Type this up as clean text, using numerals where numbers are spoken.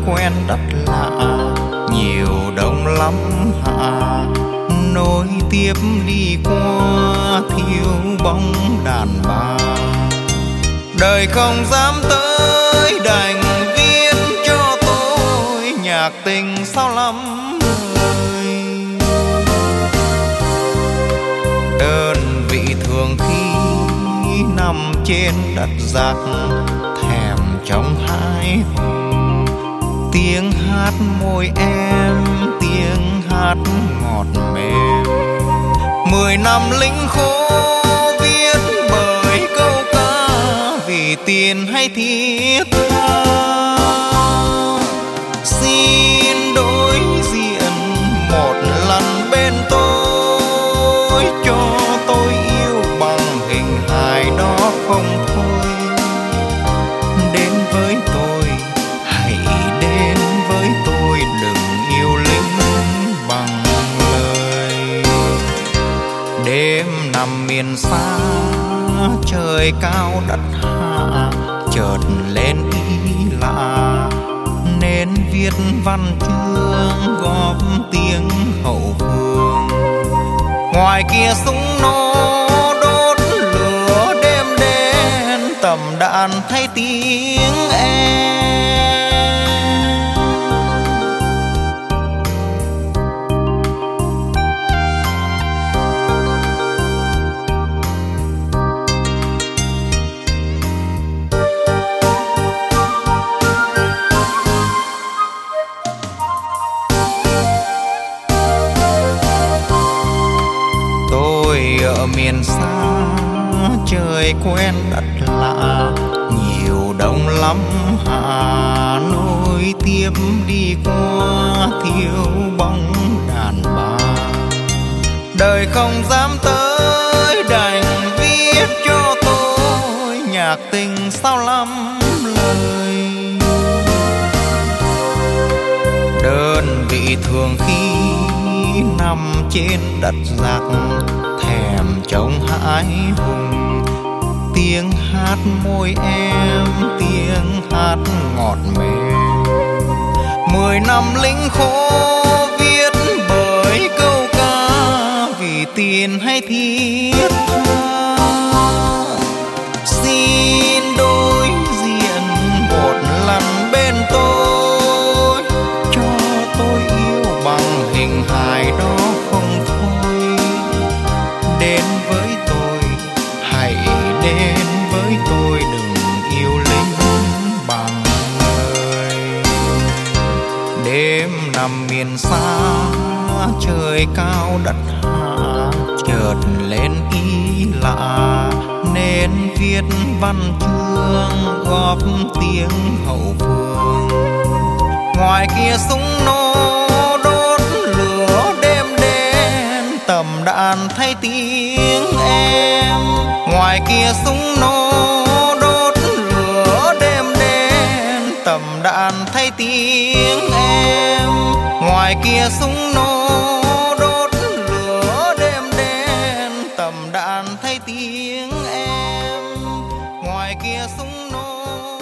quen đất lạ, nhiều đông lắm hạ, nối tiếp đi qua thiếu bóng đàn bà. Đời không dám tới đành viết cho tôi nhạc tình sao lắm lời. Đơn vị thường khi nằm trên đất giặc, thèm trong hai hùng, tiếng hát môi em, tiếng hát ngọt mềm. 10 năm lính khô viết bởi câu ca, vì tiền hay thiết tha. Xin đối diện một lần bên tôi, cho tôi yêu bằng hình hài đó không thôi. Đến với tôi, hãy đến với tôi, đừng yêu lính bằng lời. Đêm nằm miền xa, trời cao đất hạ, chợt lên ý lạ, nên viết văn chương góp tiếng hậu phương. Ngoài kia súng nổ đốt lửa đêm đen, tầm đạn thay tiếng em. Ở miền xa, trời quen đất lạ, nhiều đông lắm hạ, nối tiếp đi qua thiếu bóng đàn bà. Đời không dám tới đành viết cho tôi nhạc tình sao lắm lời. Đơn vị thường khi nằm trên đất giặc, thèm trông hãi hùng, tiếng hát môi em, tiếng hát ngọt mềm. 10 năm lính khô viết bởi câu ca, vì tiền hay thiết tha. Xin đối diện một lần bên tôi, cho tôi yêu bằng hình hài đó không thôi. Đến với tôi, hãy đến với tôi, đừng yêu lính bằng lời. Đêm nằm miền xa, trời cao đất hạ, chợt lên ý lạ, nên viết văn chương góp tiếng hậu phương. Ngoài kia súng nổ đốt lửa đêm đen, tầm đạn thay tiếng em. Ngoài kia súng nổ đốt lửa đêm đen, tầm đạn thay tiếng em. Ngoài kia súng nổ đốt lửa đêm đen, tầm đạn thay tiếng em. Ngoài kia súng nổ